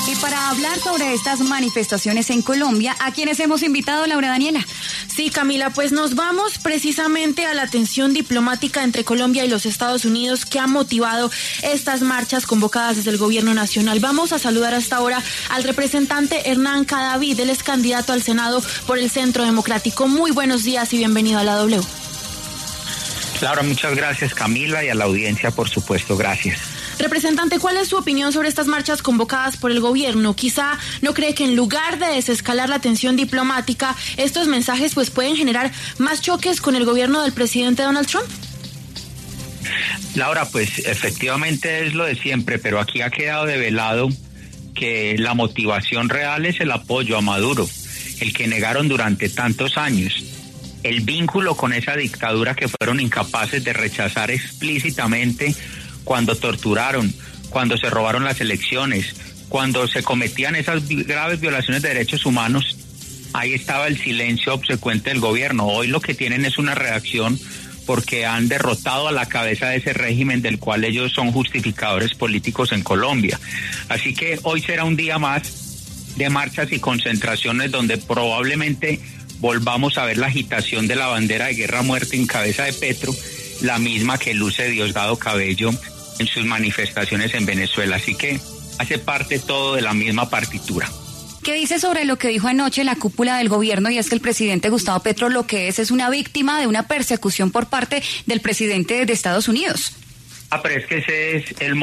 Y para hablar sobre estas manifestaciones en Colombia, ¿a quiénes hemos invitado, Laura Daniela? Sí, Camila, pues nos vamos precisamente a la tensión diplomática entre Colombia y los Estados Unidos que ha motivado estas marchas convocadas desde el gobierno nacional. Vamos a saludar hasta ahora al representante Hernán Cadavid, él es candidato al Senado por el Centro Democrático. Muy buenos días y bienvenido a la W. Laura, muchas gracias, Camila, y a la audiencia, por supuesto, gracias. Representante, ¿cuál es su opinión sobre estas marchas convocadas por el gobierno? Quizá no cree que en lugar de desescalar la tensión diplomática, estos mensajes pues pueden generar más choques con el gobierno del presidente Donald Trump. Laura, pues efectivamente es lo de siempre, pero aquí ha quedado develado que la motivación real es el apoyo a Maduro, el que negaron durante tantos años. El vínculo con esa dictadura que fueron incapaces de rechazar explícitamente cuando torturaron, cuando se robaron las elecciones, cuando se cometían esas graves violaciones de derechos humanos, ahí estaba el silencio obsecuente del gobierno. Hoy lo que tienen es una reacción porque han derrotado a la cabeza de ese régimen del cual ellos son justificadores políticos en Colombia. Así que hoy será un día más de marchas y concentraciones donde probablemente volvamos a ver la agitación de la bandera de guerra a muerte en cabeza de Petro, la misma que luce Diosdado Cabello en sus manifestaciones en Venezuela. Así que hace parte todo de la misma partitura. ¿Qué dice sobre lo que dijo anoche la cúpula del gobierno? Y es que el presidente Gustavo Petro lo que es una víctima de una persecución por parte del presidente de Estados Unidos. Pero es que ese es el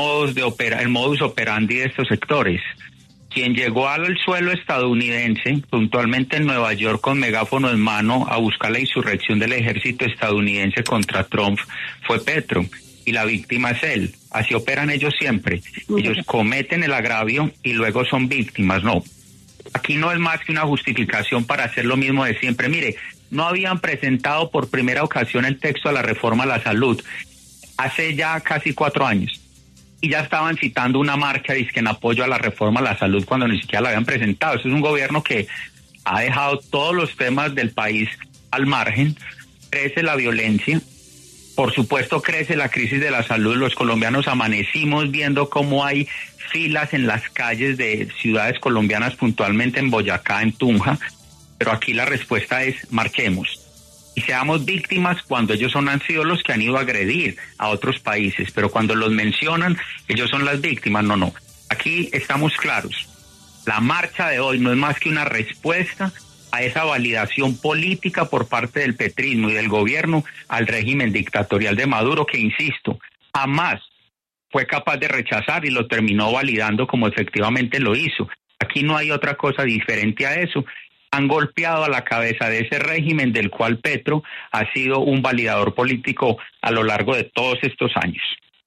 modus operandi de estos sectores. Quien llegó al suelo estadounidense, puntualmente en Nueva York con megáfono en mano a buscar la insurrección del ejército estadounidense contra Trump, fue Petro. Y la víctima es él. Así operan ellos siempre. Ellos cometen el agravio y luego son víctimas. No, aquí no es más que una justificación para hacer lo mismo de siempre. Mire, no habían presentado por primera ocasión el texto a la reforma a la salud hace ya casi 4 años. Y ya estaban citando una marcha dizque en apoyo a la reforma a la salud cuando ni siquiera la habían presentado. Eso es un gobierno que ha dejado todos los temas del país al margen. Crece la violencia. Por supuesto, crece la crisis de la salud. Los colombianos amanecimos viendo cómo hay filas en las calles de ciudades colombianas, puntualmente en Boyacá, en Tunja. Pero aquí la respuesta es: marchemos. Y seamos víctimas cuando ellos han sido los que han ido a agredir a otros países. Pero cuando los mencionan, ellos son las víctimas. No. Aquí estamos claros. La marcha de hoy no es más que una respuesta a esa validación política por parte del petrismo y del gobierno al régimen dictatorial de Maduro, que, insisto, jamás fue capaz de rechazar y lo terminó validando como efectivamente lo hizo. Aquí no hay otra cosa diferente a eso. Han golpeado a la cabeza de ese régimen del cual Petro ha sido un validador político a lo largo de todos estos años.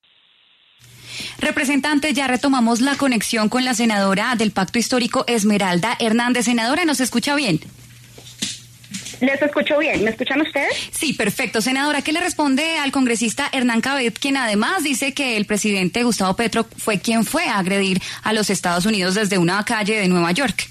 Representante, ya retomamos la conexión con la senadora del Pacto Histórico, Esmeralda Hernández. Senadora, ¿nos escucha bien? Les escucho bien. ¿Me escuchan ustedes? Sí, perfecto. Senadora, ¿qué le responde al congresista Hernán Cadavid, quien además dice que el presidente Gustavo Petro fue quien fue a agredir a los Estados Unidos desde una calle de Nueva York?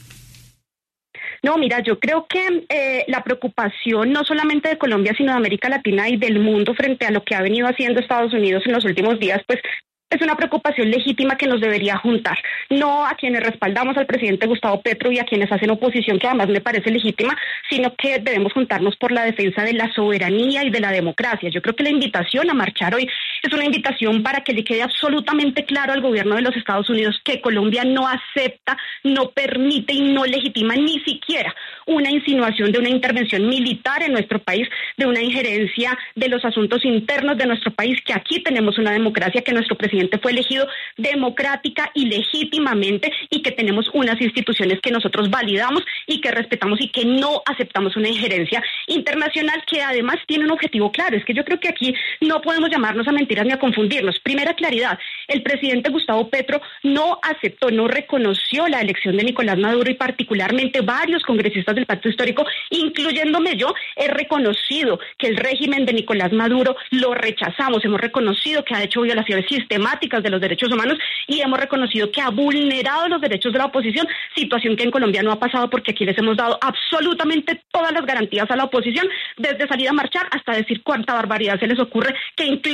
No, mira, yo creo que la preocupación no solamente de Colombia, sino de América Latina y del mundo frente a lo que ha venido haciendo Estados Unidos en los últimos días, pues es una preocupación legítima que nos debería juntar, no a quienes respaldamos al presidente Gustavo Petro y a quienes hacen oposición, que además me parece legítima, sino que debemos juntarnos por la defensa de la soberanía y de la democracia. Yo creo que la invitación a marchar hoy es una invitación para que le quede absolutamente claro al gobierno de los Estados Unidos que Colombia no acepta, no permite y no legitima ni siquiera una insinuación de una intervención militar en nuestro país, de una injerencia de los asuntos internos de nuestro país, que aquí tenemos una democracia, que nuestro presidente fue elegido democrática y legítimamente y que tenemos unas instituciones que nosotros validamos y que respetamos y que no aceptamos una injerencia internacional que además tiene un objetivo claro. Es que yo creo que aquí no podemos llamarnos a mentiras ni a confundirnos. Primera claridad, el presidente Gustavo Petro no aceptó, no reconoció la elección de Nicolás Maduro y particularmente varios congresistas del Pacto Histórico, incluyéndome yo, he reconocido que el régimen de Nicolás Maduro lo rechazamos, hemos reconocido que ha hecho violaciones sistemáticas de los derechos humanos y hemos reconocido que ha vulnerado los derechos de la oposición, situación que en Colombia no ha pasado porque aquí les hemos dado absolutamente todas las garantías a la oposición, desde salir a marchar hasta decir cuánta barbaridad se les ocurre, que incluso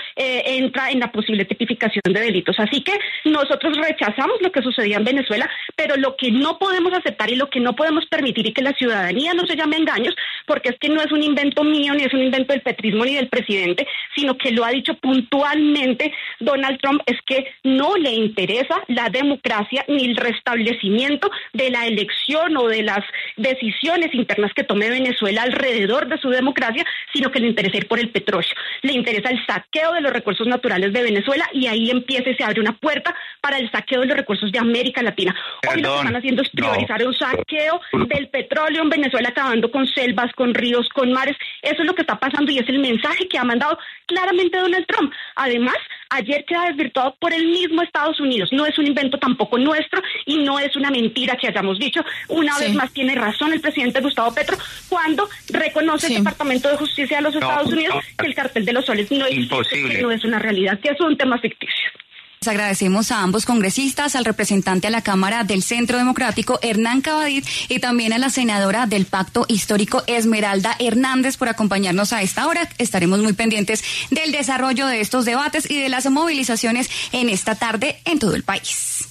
entra en la posible tipificación de delitos. Así que nosotros rechazamos lo que sucedía en Venezuela, pero lo que no podemos aceptar y lo que no podemos permitir y que la ciudadanía no se llame a engaños, porque es que no es un invento mío, ni es un invento del petrismo ni del presidente, sino que lo ha dicho puntualmente Donald Trump, es que no le interesa la democracia ni el restablecimiento de la elección o de las decisiones internas que tome Venezuela alrededor de su democracia, sino que le interesa ir por el petróleo. Le interesa el saqueo de los recursos naturales de Venezuela y ahí empieza y se abre una puerta para el saqueo de los recursos de América Latina. Hoy lo que están haciendo es priorizar un saqueo del petróleo en Venezuela, acabando con selvas, con ríos, con mares. Eso es lo que está pasando y es el mensaje que ha mandado claramente Donald Trump. Además, ayer queda desvirtuado por el mismo Estados Unidos. No es un invento tampoco nuestro y no es una mentira que hayamos dicho. Una vez más tiene razón el presidente Gustavo Petro cuando reconoce el Departamento de Justicia de los Estados Unidos que el cartel de los soles no existe, que no es una realidad, que es un tema ficticio. Les agradecemos a ambos congresistas, al representante a la Cámara del Centro Democrático, Hernán Cavadit, y también a la senadora del Pacto Histórico, Esmeralda Hernández, por acompañarnos a esta hora. Estaremos muy pendientes del desarrollo de estos debates y de las movilizaciones en esta tarde en todo el país.